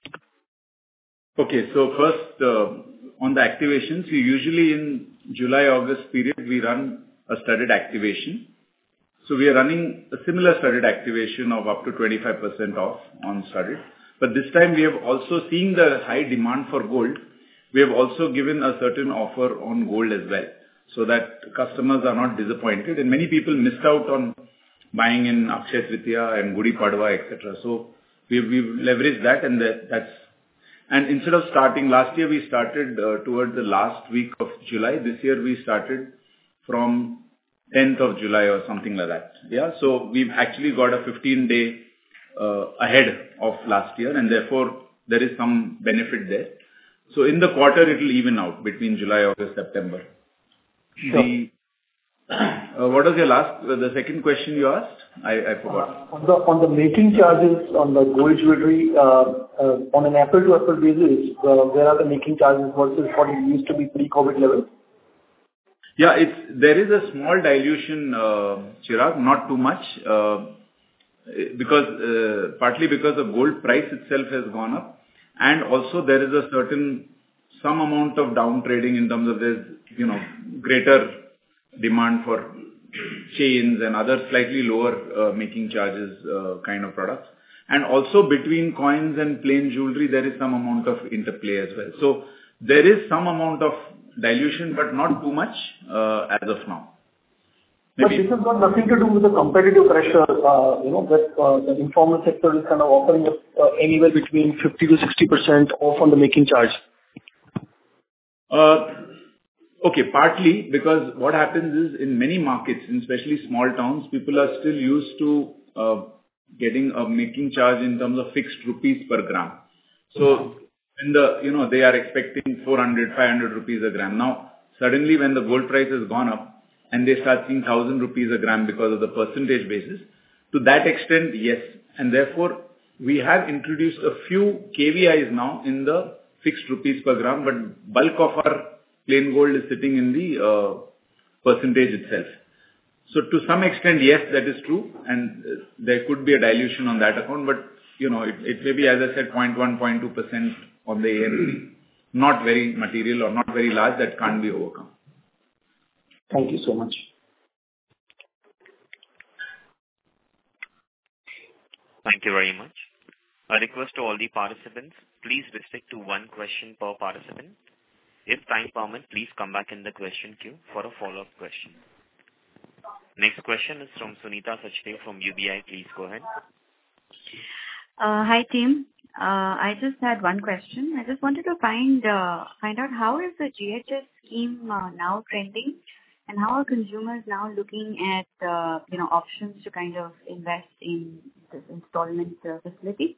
Okay, so first, on the activations, we usually in July-August period, we run a studded activation. So we are running a similar studded activation of up to 25% off on studded. But this time we have also seen the high demand for gold. We have also given a certain offer on gold as well, so that customers are not disappointed. And many people missed out on buying in Akshaya Tritiya and Gudi Padwa, etc. So we've leveraged that, and that's. And instead of starting last year, we started towards the last week of July. This year we started from 10th of July or something like that. Yeah, so we've actually got a 15-day ahead of last year, and therefore there is some benefit there. So in the quarter, it will even out between July, August, September. Sure. What was the second question you asked? I forgot. On the making charges on the gold jewelry, on an apple-to-apple basis, where are the making charges versus what it used to be pre-COVID level? Yeah, there is a small dilution, Chirag, not too much, because partly because the gold price itself has gone up. And also there is a some amount of down trading in terms of there's, greater demand for chains and other slightly lower making charges kind of products. And also between coins and plain jewelry, there is some amount of interplay as well. So there is some amount of dilution, but not too much as of now. But this has got nothing to do with the competitive pressure, that the informal sector is kind of offering anywhere between 50 to 60% off on the making charge. Okay, partly because what happens is in many markets, especially small towns, people are still used to getting a making charge in terms of fixed rupees per gram. So when they are expecting 400, 500 rupees a gram. Now, suddenly when the gold price has gone up and they start seeing 1,000 rupees a gram because of the percentage basis, to that extent, yes. And therefore, we have introduced a few KVIs now in the fixed rupees per gram, but bulk of our plain gold is sitting in the percentage itself. So to some extent, yes, that is true, and there could be a dilution on that account, but it may be, as I said, 0.1, 0.2% on the AMC. Not very material or not very large, that can't be overcome. Thank you so much. Thank you very much. A request to all the participants, please restrict to one question per participant. If time permits, please come back in the question queue for a follow-up question. Next question is from Sunita Sachdev from UBI. Please go ahead. Hi, team. I just had one question. I just wanted to find out how is the GHS scheme now trending, and how are consumers now looking at options to kind of invest in this installment facility?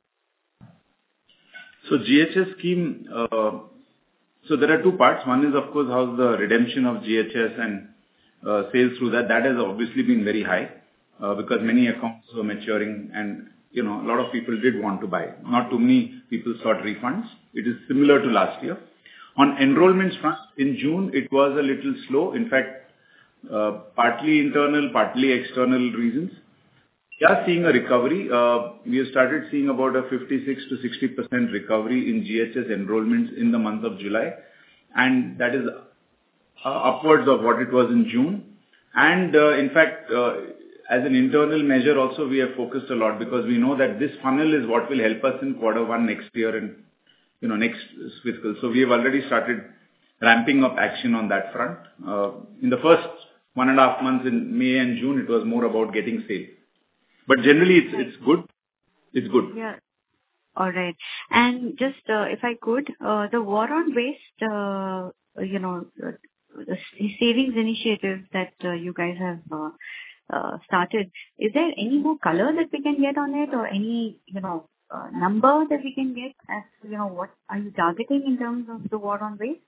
So GHS scheme, so there are two parts. One is, of course, how's the redemption of GHS and sales through that. That has obviously been very high because many accounts were maturing and a lot of people did want to buy. Not too many people sought refunds. It is similar to last year. On enrollments front, in June, it was a little slow. In fact, partly internal, partly external reasons. We are seeing a recovery. We have started seeing about a 56 to 60% recovery in GHS enrollments in the month of July. And that is upwards of what it was in June. And in fact, as an internal measure also, we have focused a lot because we know that this funnel is what will help us in Q1 next year and next fiscal. So we have already started ramping up action on that front. In the first 1.5 months in May and June, it was more about getting sale. But generally, it's good. It's good. Yeah. All right. And just if I could, the War on Waste, the savings initiative that you guys have started, is there any more color that we can get on it, or any number that we can get as what are you targeting in terms of the War on Waste?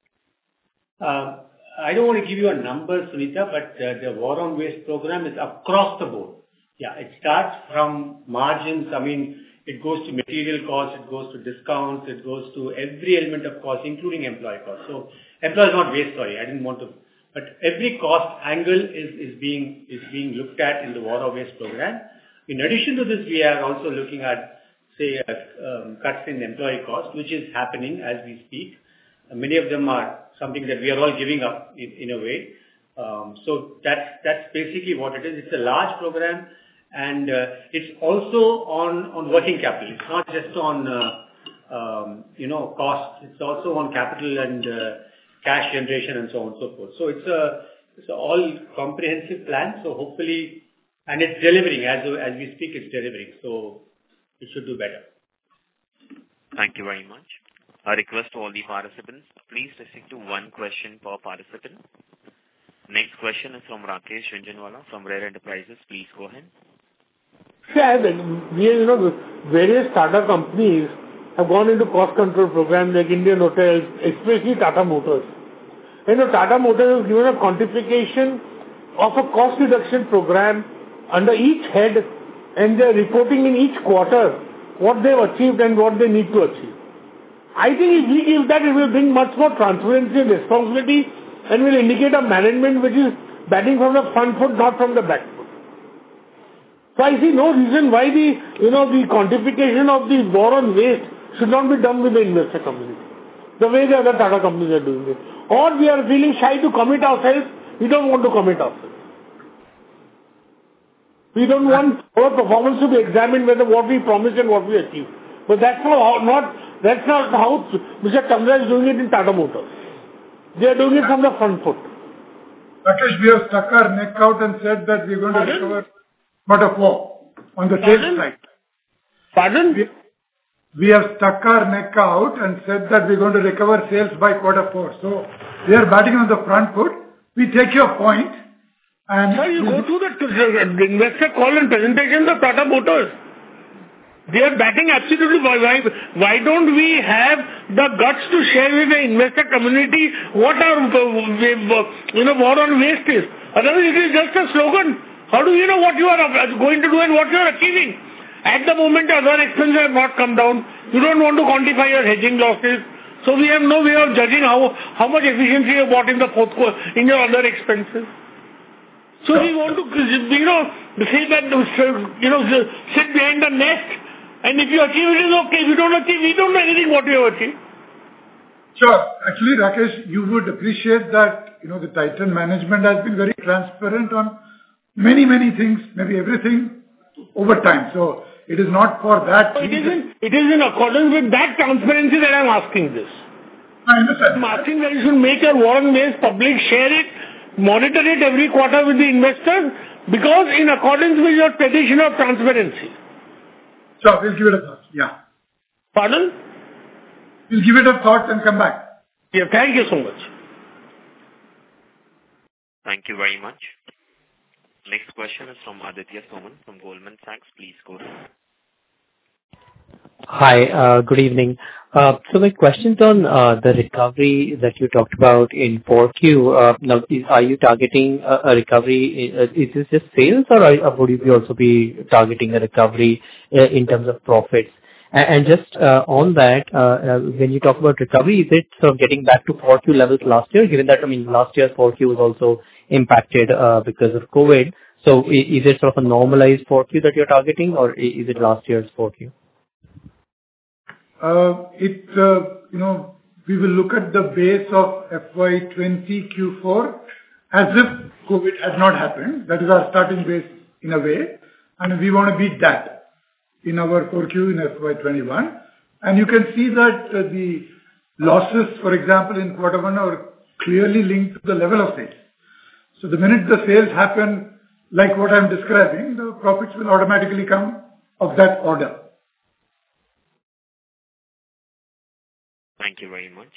I don't want to give you a number, Sunita, but the War on Waste program is across the board. Yeah, it starts from margins. I mean, it goes to material costs, it goes to discounts, it goes to every element of cost, including employee costs. So employee is not waste, sorry, I didn't want to. But every cost angle is being looked at in the War on Waste program. In addition to this, we are also looking at, say, cuts in employee costs, which is happening as we speak. Many of them are something that we are all giving up in a way. So that's basically what it is. It's a large program, and it's also on working capital. It's not just on cost. It's also on capital and cash generation and so on and so forth. So it's a all comprehensive plan. So hopefully, and it's delivering as we speak. It's delivering. So it should do better. Thank you very much. A request to all the participants, please restrict to one question per participant. Next question is from Rakesh Jhunjhunwala from Rare Enterprises. Please go ahead. Various Tata companies have gone into cost control programs like Indian Hotels, especially Tata Motors. Tata Motors has given a quantification of a cost reduction program under each head, and they are reporting in each quarter what they have achieved and what they need to achieve. I think if we give that, it will bring much more transparency and responsibility and will indicate a management which is batting from the front foot, not from the back foot. So I see no reason why the quantification of the War on Waste should not be done with the investor community, the way the other Tata companies are doing it. Or we are feeling shy to commit ourselves. We don't want to commit ourselves. We don't want our performance to be examined whether what we promised and what we achieved. But that's not how Mr. Chandra is doing it in Tata Motors. They are doing it from the front foot. Rakesh, we have stuck our neck out and said that we're going to recover Q4 on the sales side. Pardon? We have stuck our neck out and said that we're going to recover sales by Q4. So we are batting on the front foot. We take your point. And sir, you go to the investor call and presentation of Tata Motors. They are batting absolutely. Why don't we have the guts to share with the investor community what our war on waste is? Otherwise, it is just a slogan. How do you know what you are going to do and what you are achieving? At the moment, other expenses have not come down. You don't want to quantify your hedging losses. So we have no way of judging how much efficiency you bought in the fourth quarter in your other expenses. So we want to, say that, sit behind the nest. And if you achieve it, is okay. If you don't achieve, we don't know anything what you have achieved. Sure. Actually, Rakesh, you would appreciate that, the Titan management has been very transparent on many, many things, maybe everything over time. So it is not for that. It is in accordance with that transparency that I am asking this. I understand. I'm asking that you should make your war on waste public, share it, monitor it every quarter with the investors, because in accordance with your tradition of transparency. Sure, we'll give it a thought. Yeah. Pardon? We'll give it a thought and come back. Yeah, thank you so much. Thank you very much. Next question is from Aditya Soman from Goldman Sachs. Please go ahead. Hi, good evening. So my question's on the recovery that you talked about in 4Q. Now, are you targeting a recovery? Is this just sales, or would you also be targeting a recovery in terms of profits? And just on that, when you talk about recovery, is it sort of getting back to 4Q levels last year? Given that, last year's 4Q was also impacted because of COVID. So is it sort of a normalized 4Q that you're targeting, or is it last year's 4Q? We will look at the base of FY20 Q4 as if COVID had not happened. That is our starting base in a way. And we want to beat that in our 4Q in FY21. And you can see that the losses, for example, in Q1 are clearly linked to the level of sales. So the minute the sales happen, like what I'm describing, the profits will automatically come of that order. Thank you very much.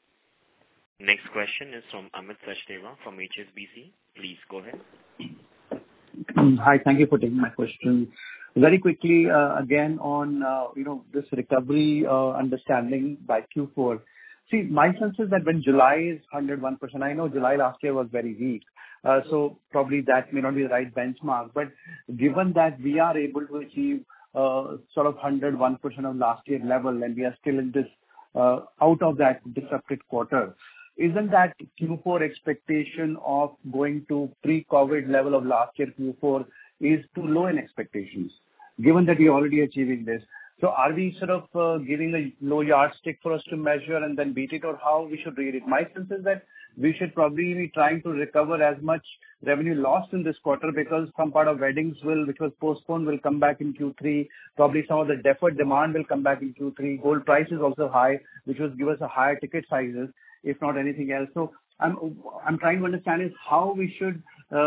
Next question is from Amit Sachdeva from HSBC. Please go ahead. Hi, thank you for taking my question. Very quickly, again on this recovery understanding by Q4. See, my sense is that when July is 101%, I know July last year was very weak, so probably that may not be the right benchmark. But given that we are able to achieve sort of 101% of last year level, and we are still in this out of that disrupted quarter, isn't that Q4 expectation of going to pre-COVID level of last year Q4 is too low in expectations, given that we are already achieving this? So are we sort of giving a low yardstick for us to measure and then beat it, or how we should read it? My sense is that we should probably be trying to recover as much revenue lost in this quarter, because some part of weddings which was postponed, will come back in Q3. Probably some of the deferred demand will come back in Q3. Gold price is also high, which will give us a higher ticket sizes, if not anything else. So I'm trying to understand is how we should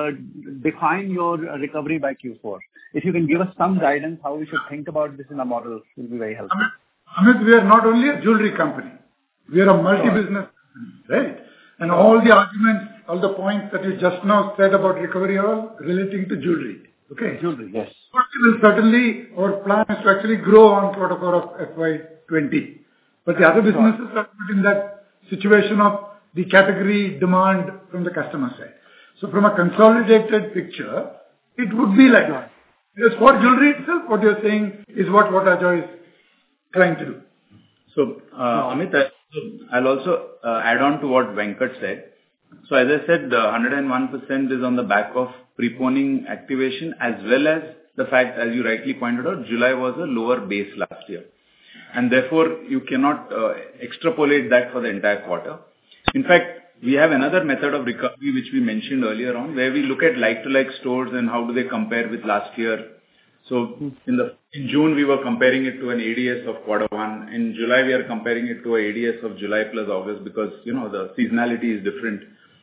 define your recovery by Q4. If you can give us some guidance how we should think about this in a model, it will be very helpful. Amit, we are not only a jewelry company. We are a multi-business company, right? And all the arguments, all the points that you just now said about recovery are all relating to jewelry. Okay? Jewelry, yes. Certainly, our plan is to actually grow on Q4 of FY20. But the other businesses are not in that situation of the category demand from the customer side. So from a consolidated picture, it would be like that. Because for jewelry itself, what you're saying is what Ajoy is trying to do. So, Amit, I'll also add on to what Venkat said. So as I said, the 101% is on the back of preponing activation, as well as the fact, as you rightly pointed out, July was a lower base last year. And therefore, you cannot extrapolate that for the entire quarter. In fact, we have another method of recovery which we mentioned earlier on, where we look at like-to-like stores and how do they compare with last year. So in June, we were comparing it to an ADS of Q1. In July, we are comparing it to an ADS of July plus August, because, the seasonality is different.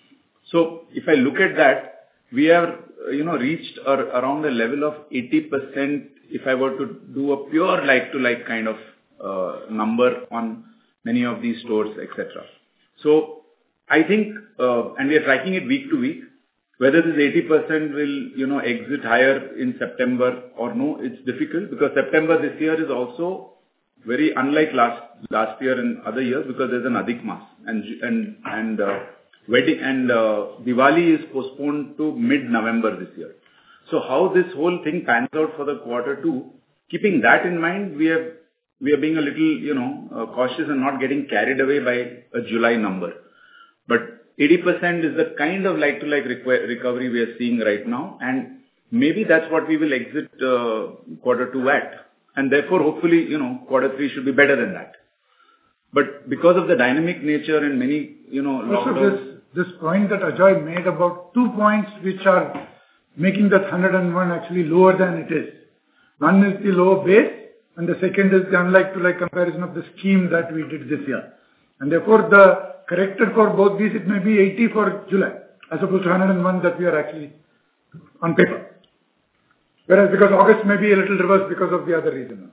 So if I look at that, we have, reached around a level of 80% if I were to do a pure like-to-like kind of number on many of these stores, etc. So I think, and we are tracking it week to week, whether this 80% will, exit higher in September or no, it's difficult because September this year is also very unlike last year and other years because there's an Adhik Maas and wedding and Diwali is postponed to mid-November this year. So how this whole thing pans out for the quarter two, keeping that in mind, we are being a little, cautious and not getting carried away by a July number. But 80% is the kind of like-to-like recovery we are seeing right now, and maybe that's what we will exit quarter two at. And therefore, hopefully, quarter three should be better than that. But because of the dynamic nature and many, lockdowns... This point that Ajoy made about 2 points which are making that 101 actually lower than it is. One is the low base, and the second is the unlike-to-like comparison of the scheme that we did this year. And therefore, the corrected for both these, it may be 80 for July, as opposed to 101 that we are actually on paper. Whereas because August may be a little reverse because of the other reason.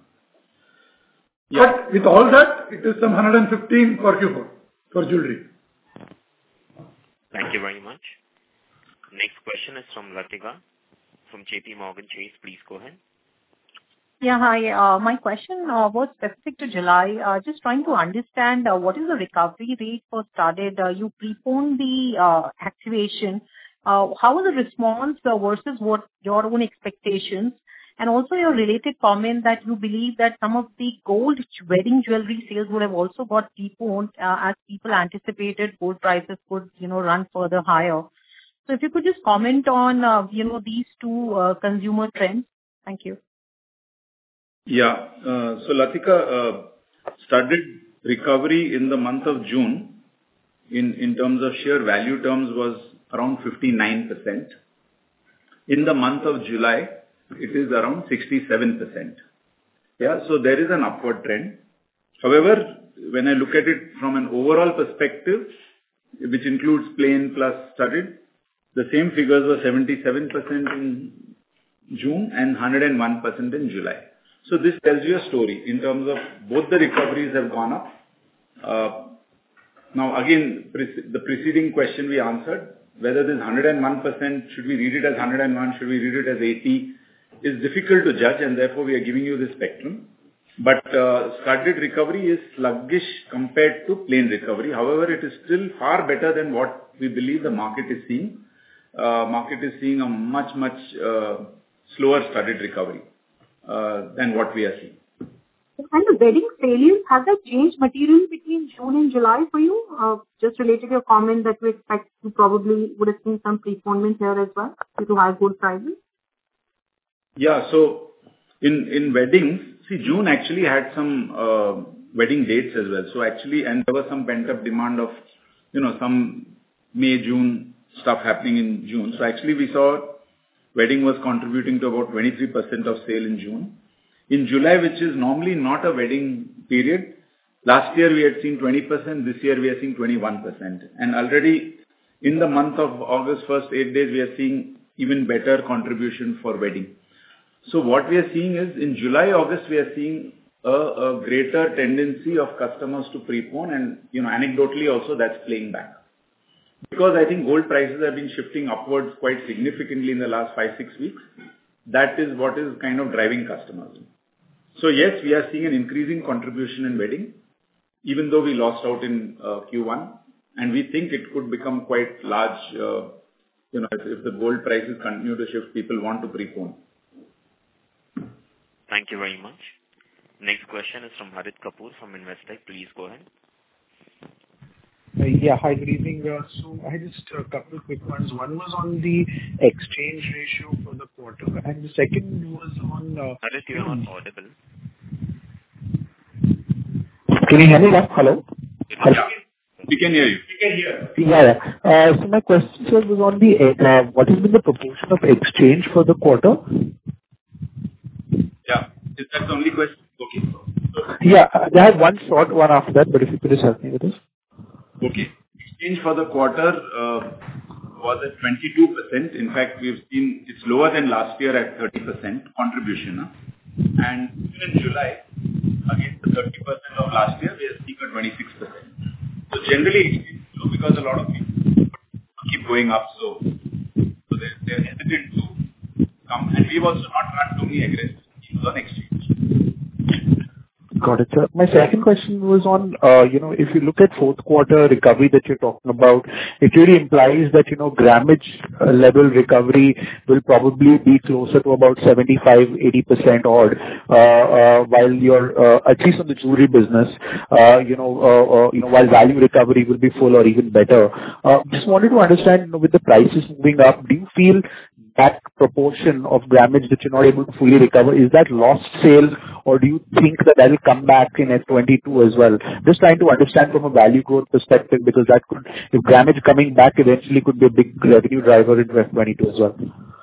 Yeah. But with all that, it is some 115 for Q4, for jewelry. Thank you very much. Next question is from Latika, from JP Morgan Chase. Please go ahead. Yeah, hi. My question was specific to July. Just trying to understand what is the recovery rate for studded. You preponed the activation. How was the response versus what your own expectations? And also your related comment that you believe that some of the gold wedding jewelry sales would have also got preponed as people anticipated gold prices could, run further higher. So if you could just comment on, these two consumer trends. Thank you. Yeah. So Latika, studded recovery in the month of June in terms of sheer value terms was around 59%. In the month of July, it is around 67%. Yeah, so there is an upward trend. However, when I look at it from an overall perspective, which includes plain plus studded, the same figures were 77% in June and 101% in July. So this tells you a story in terms of both the recoveries have gone up. Now again, the preceding question we answered, whether this 101%, should we read it as 101, should we read it as 80, is difficult to judge, and therefore we are giving you this spectrum. But studded recovery is sluggish compared to plain recovery. However, it is still far better than what we believe the market is seeing. Market is seeing a much slower studded recovery than what we are seeing. And the wedding salience, has that changed materially between June and July for you? Just related to your comment that we expect you probably would have seen some preponement here as well due to high gold prices. Yeah, so in weddings, see, June actually had some wedding dates as well. So actually, and there was some pent-up demand of, some May, June stuff happening in June. So actually we saw wedding was contributing to about 23% of sale in June. In July, which is normally not a wedding period, last year we had seen 20%, this year we are seeing 21%. And already in the month of August, first 8 days, we are seeing even better contribution for wedding. So what we are seeing is in July, August, we are seeing a greater tendency of customers to prepone, and anecdotally also that's playing back. Because I think gold prices have been shifting upwards quite significantly in the last 5-6 weeks. That is what is kind of driving customers. So yes, we are seeing an increasing contribution in wedding, even though we lost out in Q1, and we think it could become quite large. If the gold prices continue to shift, people want to prepone. Thank you very much. Next question is from Harit Kapoor from Investec. Please go ahead. Yeah, hi, good evening. So I had just a couple of quick ones. One was on the exchange ratio for the quarter, and the second was on... Harit, you are not audible. Can you hear me now? Hello? Hello? We can hear you. Yeah. So my question, sir, was on the what has been the proportion of exchange for the quarter? Yeah, is that the only question? Okay. Yeah, I had one short one after that, but if you could just help me with this. Okay. Exchange for the quarter was at 22%. In fact, we've seen it's lower than last year at 30% contribution. And even in July, against the 30% of last year, we are seeing a 26%. So generally, it's low because a lot of people keep going up. So they're hesitant to come. And we've also not run too many aggressive schemes on exchange. Got it, sir. My second question was on, if you look at fourth quarter recovery that you're talking about, it really implies that, grammage level recovery will probably be closer to about 75-80% odd, while your, at least on the jewelry business, while value recovery will be full or even better. Just wanted to understand, with the prices moving up, do you feel that proportion of grammage that you're not able to fully recover, is that lost sale, or do you think that will come back in F22 as well? Just trying to understand from a value growth perspective, because that could, if grammage coming back eventually could be a big revenue driver in F22 as well.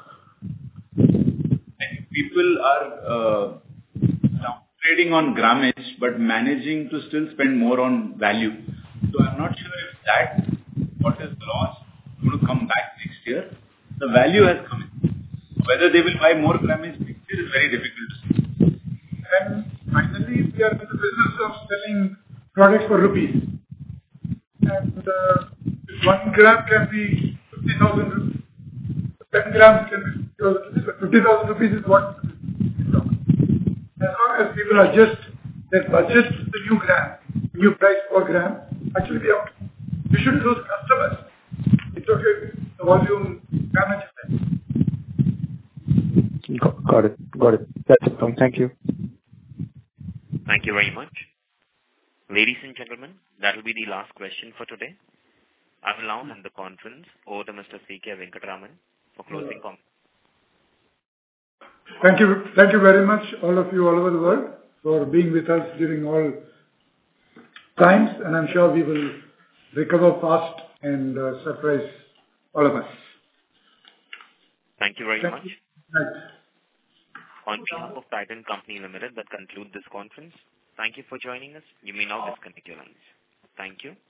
People are trading on grammage, but managing to still spend more on value. So I'm not sure if that, what is lost, is going to come back next year. The value has come in. Whether they will buy more grammage next year is very difficult to say. And finally, we are in the business of selling products for rupees. And 1 gram can be 50,000 rupees. 10 grams can be 50,000 rupees is what is talking. As long as people adjust their budget to the new gram, new price per gram, actually we shouldn't lose customers. It's okay, the volume damage is there. Got it. That's it. Thank you. Thank you very much. Ladies and gentlemen, that will be the last question for today. I will now hand the conference over to Mr. C.K. Venkataraman for closing comments. Thank you very much, all of you all over the world, for being with us during all times, and I'm sure we will recover fast and surprise all of us. Thank you very much. Thanks. On behalf of Titan Company Limited, that concludes this conference. Thank you for joining us. You may now disconnect your lines. Thank you.